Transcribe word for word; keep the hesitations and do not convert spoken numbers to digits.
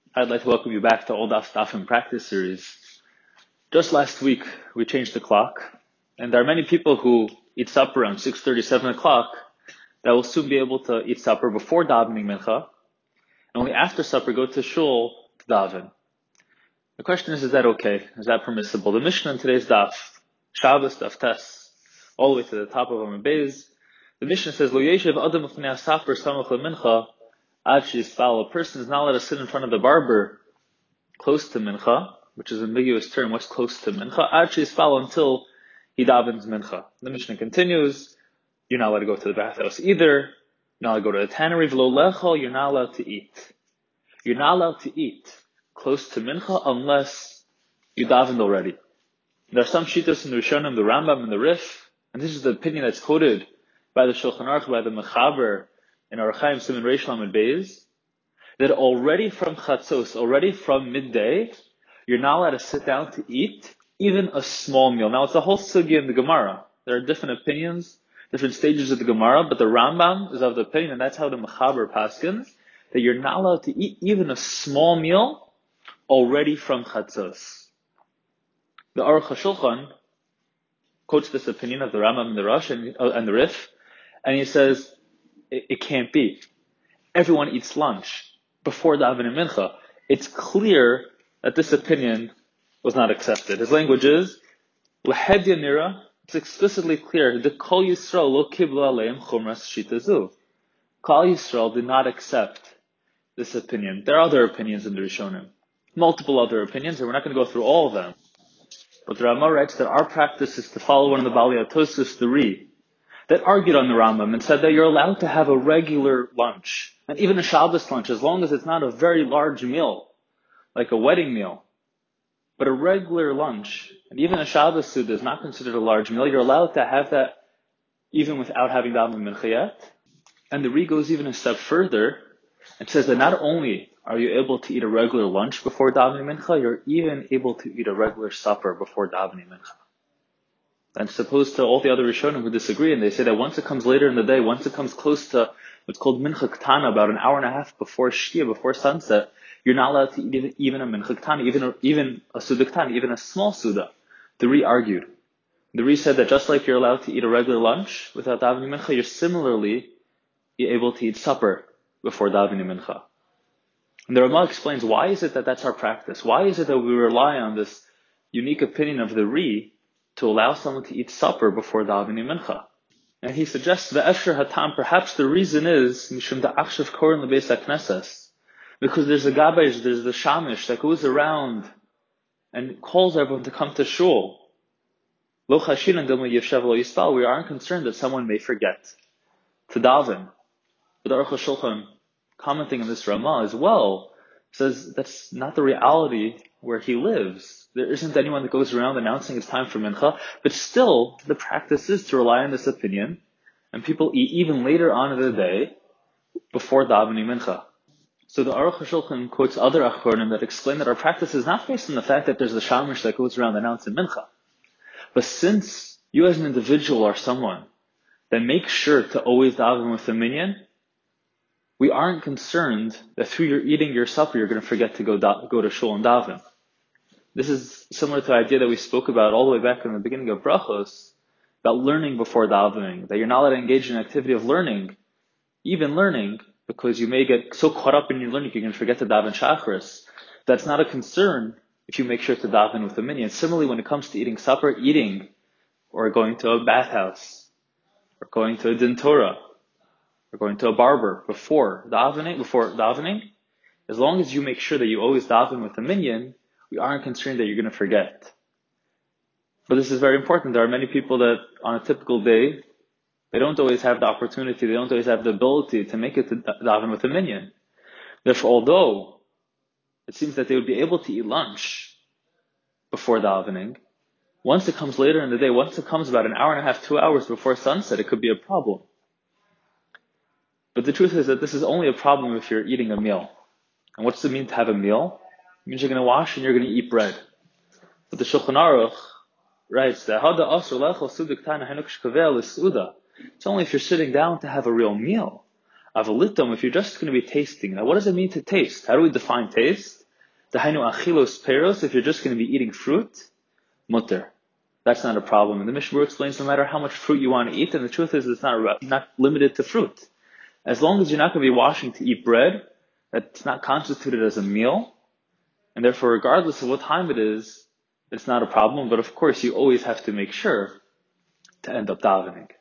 I'd like to welcome you back to Old Daf Daf in Practice series. Just last week, we changed the clock, and there are many people who eat supper around six thirty, seven o'clock that will soon be able to eat supper before davening mincha, and only after supper go to shul to daven. The question is, is that okay? Is that permissible? The Mishnah in today's Daf, Shabbos, Daf Tes, all the way to the top of Amud Beis, the Mishnah says, Lo yeshiv adam ufnei hasaper samach lemincha, ad she'yisfal. A person is not allowed to sit in front of the barber close to mincha, which is an ambiguous term. What's close to mincha? Ad she'yisfal, until he davens mincha. The Mishnah continues, you're not allowed to go to the bathhouse either. You're not allowed to go to the tannery. V'lo lechol, you're not allowed to eat. You're not allowed to eat close to mincha unless you davened already. There are some shittos in the Rishonim, the Rambam, and the Rif, and this is the opinion that's quoted by the Shulchan Aruch, by the Mechaber in Orach Chaim Siman Reish Lamed Beis, that already from Chatzos, already from midday, you're not allowed to sit down to eat even a small meal. Now, it's a whole sugya in the Gemara. There are different opinions, different stages of the Gemara, but the Rambam is of the opinion, and that's how the Mechaber paskins, that you're not allowed to eat even a small meal already from Chatzos. The Aruch HaShulchan quotes this opinion of the Rambam and the Rosh and, uh, and the Rif, and he says, it, it can't be. Everyone eats lunch before davening mincha. It's clear that this opinion was not accepted. His language is, L'hedya nira, it's explicitly clear, the Kol Yisrael lo kibla aleim chumras shita zu. Kol Yisrael did not accept this opinion. There are other opinions in the Rishonim, multiple other opinions, and we're not going to go through all of them. But the Rama writes that our practice is to follow one of the Baalei Tosfos, the Ri, that argued on the Rambam and said that you're allowed to have a regular lunch, and even a Shabbos lunch, as long as it's not a very large meal, like a wedding meal. But a regular lunch, and even a Shabbos Suda is not considered a large meal. You're allowed to have that even without having davening mincha yet. And the Ri goes even a step further and says that not only are you able to eat a regular lunch before davening mincha, you're even able to eat a regular supper before davening mincha. And as opposed to all the other Rishonim who disagree, and they say that once it comes later in the day, once it comes close to what's called mincha ktana, about an hour and a half before shkia, before sunset, you're not allowed to eat even a mincha ktana, even a, even a suda ktana, even a small suda. The Ri argued. The Ri said that just like you're allowed to eat a regular lunch without davening mincha, you're similarly able to eat supper before davening mincha. And the Rama explains, why is it that that's our practice? Why is it that we rely on this unique opinion of the Ri to allow someone to eat supper before davening mincha? And he suggests the Efshar Hatam, perhaps the reason is Mishum da'achshav koren lebeis haknesses, because there's a gabesh, there's the shamish that goes around and calls everyone to come to shul. Lo chashinan dilma yivshav lo yisfal. We aren't concerned that someone may forget to daven. But the Aruch HaShulchan, commenting on this Ramah as well, says that's not the reality where he lives. There isn't anyone that goes around announcing it's time for mincha, but still, the practice is to rely on this opinion, and people eat even later on in the day before davening mincha. So the Aruch HaShulchan quotes other achronim that explain that our practice is not based on the fact that there's the shamish that goes around announcing mincha, but since you as an individual are someone that makes sure to always daven with the minyan, we aren't concerned that through your eating your supper, you're going to forget to go da- go to shul and daven. This is similar to the idea that we spoke about all the way back in the beginning of Brachos, about learning before davening, that you're not allowed to engage in an activity of learning, even learning, because you may get so caught up in your learning, you're going to forget to daven Shacharis. That's not a concern if you make sure to daven with the minyan. Similarly, when it comes to eating supper, eating, or going to a bathhouse, or going to a din Torah, or going to a barber before davening, before davening, as long as you make sure that you always daven with the minyan, we aren't concerned that you're going to forget. But this is very important. There are many people that on a typical day, they don't always have the opportunity, they don't always have the ability to make it to daven with the minyan. Therefore, although it seems that they would be able to eat lunch before davening, once it comes later in the day, once it comes about an hour and a half, two hours before sunset, it could be a problem. But the truth is that this is only a problem if you're eating a meal. And what's it mean to have a meal? It means you're going to wash and you're going to eat bread. But the Shulchan Aruch writes that it's only if you're sitting down to have a real meal. Avolitum, if you're just going to be tasting. Now, what does it mean to taste? How do we define taste? Dahainu achilos peros, if you're just going to be eating fruit, mutter. That's not a problem. And the Mishnah explains no matter how much fruit you want to eat, and the truth is it's not, not limited to fruit. As long as you're not going to be washing to eat bread, that's not constituted as a meal, and therefore regardless of what time it is, it's not a problem. But of course you always have to make sure to end up davening.